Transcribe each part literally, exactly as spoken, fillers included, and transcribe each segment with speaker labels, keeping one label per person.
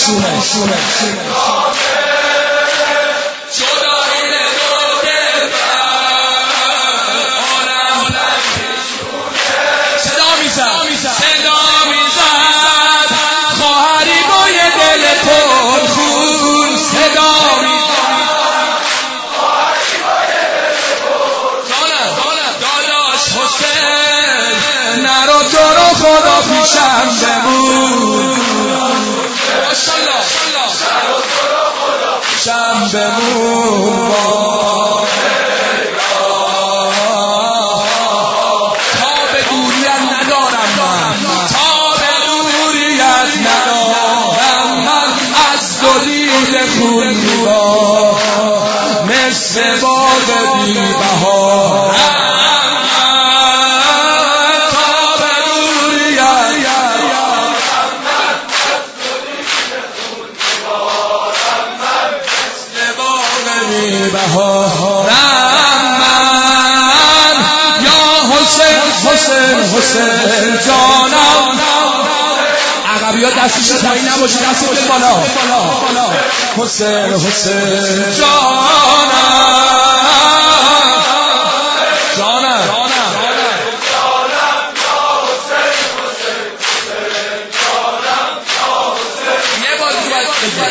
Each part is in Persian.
Speaker 1: پریشونه صدا میزد صدا میزد خواهری با یه دل پر خون صدا میزد خواهری با یه دل پر داداش حسین نرو تو رو خدا پیشم بمون ماشاءالله نرو تو رو خدا پیشم بمون مثل باغ بی بهار تا به دوریت مثل باغ بی بهارم من یا حسین حسین حسین جانم عقبی ها دستش پایین نباشه دستش بالا حسین حسین جانم جانم یه بار دیگه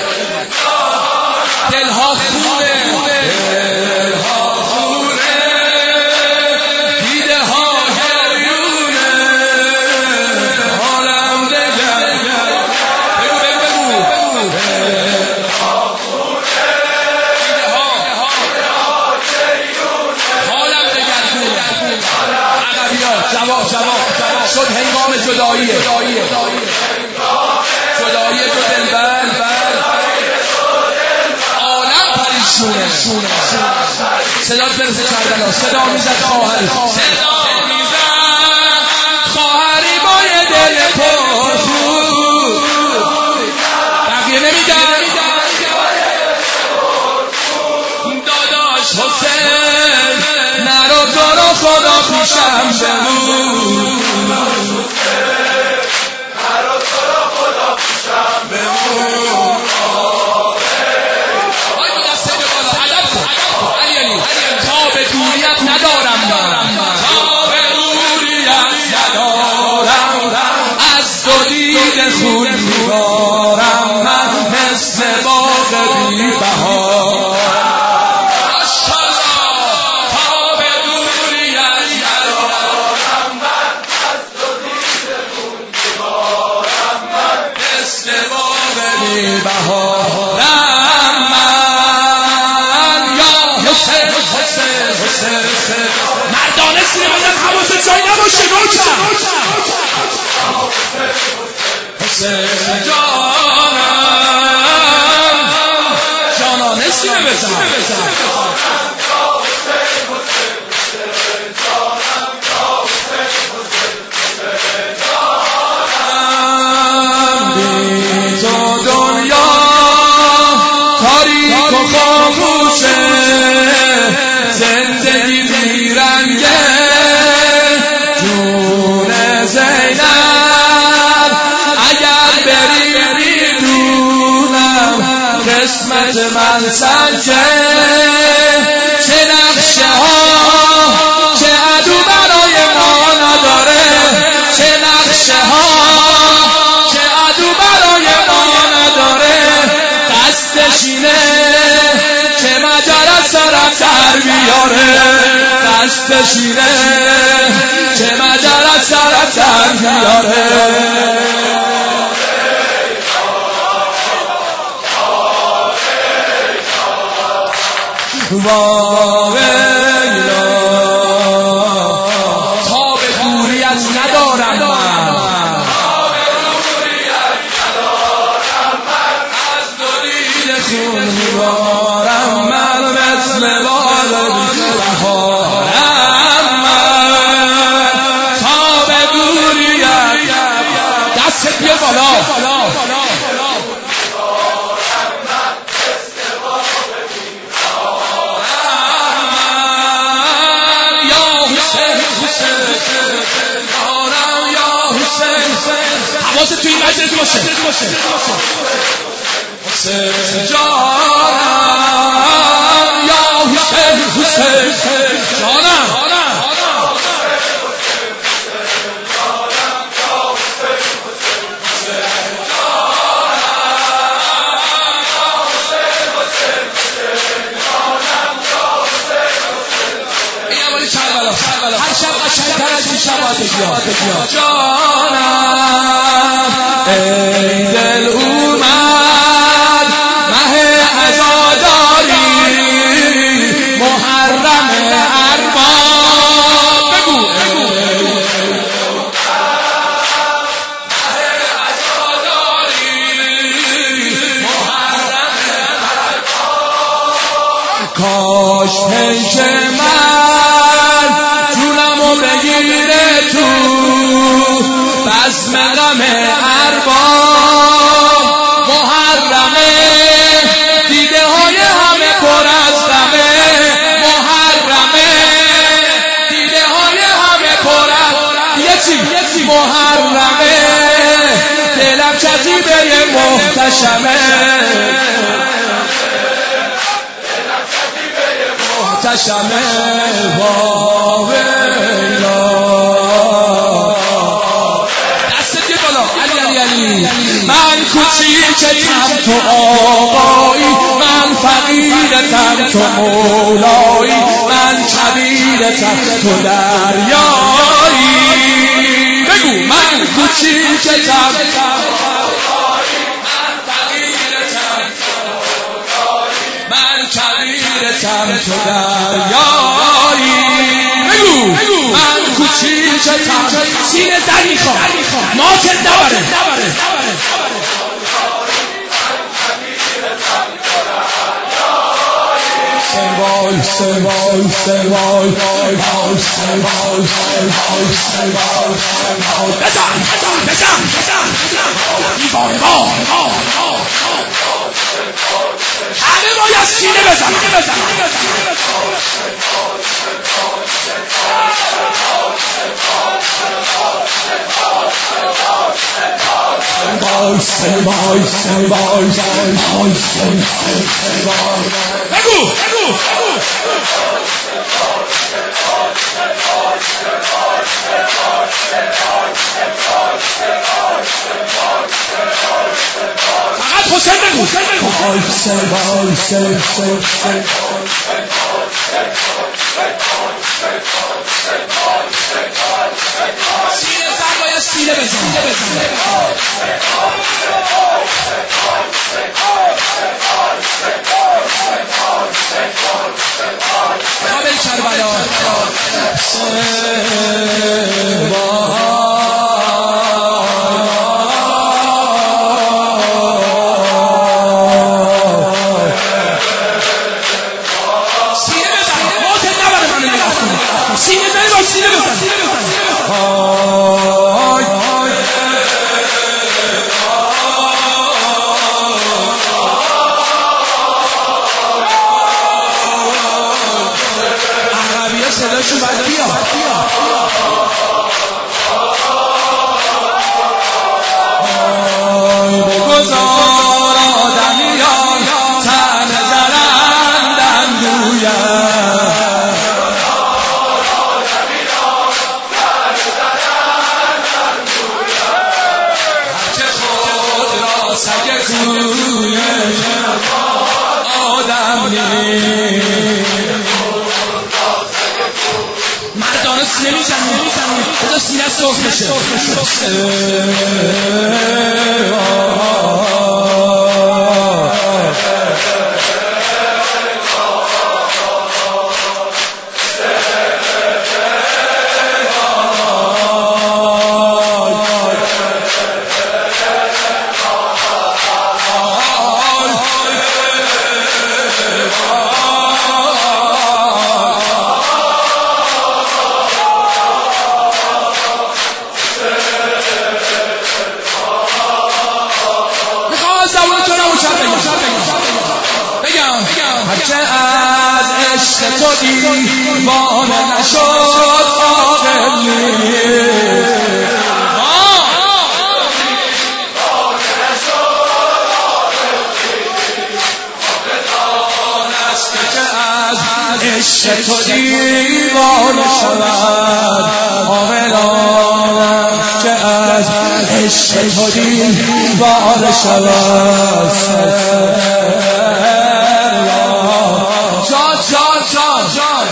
Speaker 1: دلها خوبه دلها خوبه دیده ها هریونه حالم دگر بگو بگو بگو دلها خوبه دیده ها حالم دگر عقبیات جواب جواب شد هنگام جداییه جدایی دو دلبر عالم پریشونه صدات برسه کردن صدا میزد خواهری صدا میزد خواهری با یه دل پر خون بقیه نمیدن داداش حسین نرو تو رو خدا پیشم بمون تا به دوریت ندارم من تا به دوریت ندارم از تو دید خون میبارم من مثل باغ بی بهار تا به دوریت ندارم من از تو دید خون میبارم من مثل باغ بی بهارم مردانه سینه بزن حواست جایی نباشه نوکم حسین جانم جانانه سینه بزن بی تو دنیا تاریک و خاموشه زندگی بیرنگه جون زینب اگر بری میدونم قسمت من سنجه چه نقشه ها چه عدو برای ما نداره چه نقشه ها چه عدو برای ما نداره دستشینه چه مجرد سرم در بیاره دستشینه چه مجرد سرم در بیاره واویلا تا به دوریت ندارم من تا به دوریت ندارم من از دو دید خون میبارم من مثل باغ بی بهارم من تا به دوریت دست بیا بالا حواست توی این مجلس باشه حسین جانم یا حسین حسین جانم هر شب قشنگتر از این شبات بیاد جانم ای دل اومد مه عزاداری محرم ارباب بگو مه عزاداری محرم ارباب کاش پیش من جونمو بگیره تو بزم غم ارباب محرمه دیده های همه پر از غمه محرمه دیده های همه پر از یه چی محرمه دلم چزیده محتشمه محتشمه واویلا دست دی بالا علی علی علی من کوچیکتم تو آقایی من فقیرتم تو مولایی من کبیرتم تو دریایی بگو من کوچیکتم کبیرتم تو دریایی بگو من کوچیکتم سینه در میخوام ماتت نبره سوای سوای سوای سوای سوای سوای بزن بزن بزن دیوار ما همه باید سینه بزن بگو فقط حسین بگو سینه سر باید سینه بزن کابل کربلا سینه زنی باش سینه بزن عربیه صداشون باید بیا بگذار آدمیان تن زرندن گویم سگه توی آدم مردانه سینه میزنی بذار سینه سرخ بشه هرچه از عشق تو دیوانه نشد عاقل نیست عشق تو دیوانه شود عاقلانم که از عشق تو دیوانه شود جان جان جان جان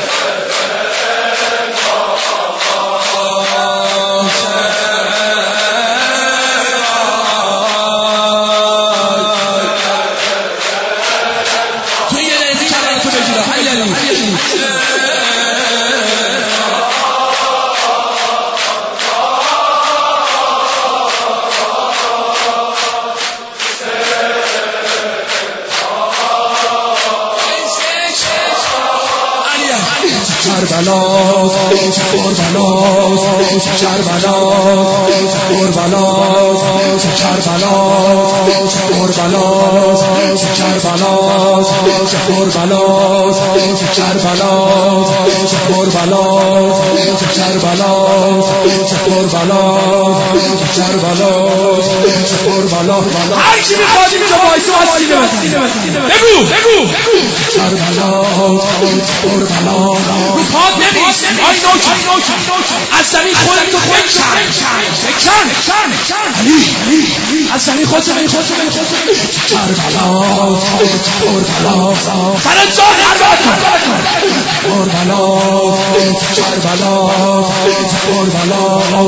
Speaker 1: کربلا کربلا کربلا کربلا کربلا کربلا کربلا کربلا کربلا کربلا کربلا کربلا کربلا کربلا هر کی میخواد اینجا وایسه واسه بگو بگو کربلا کربلا میخواد نمیست آی نوچه از زمین خودتو بکن بکن علی از زمین خودتو بکن کربلا کربلا فرد جان عربات کربلا کربلا کربلا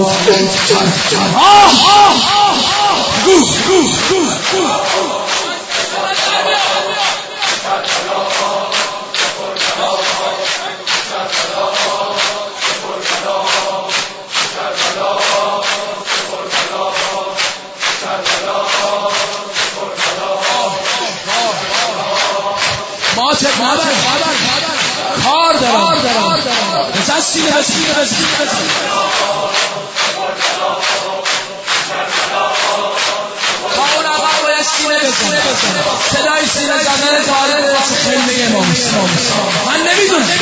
Speaker 1: آه آه گو گو گو گو ماچه مادر کار دارم بزن سینه بزن اون آقا باید سینه بزن صدای سینه زدن داره خیلی امام من نمیدونم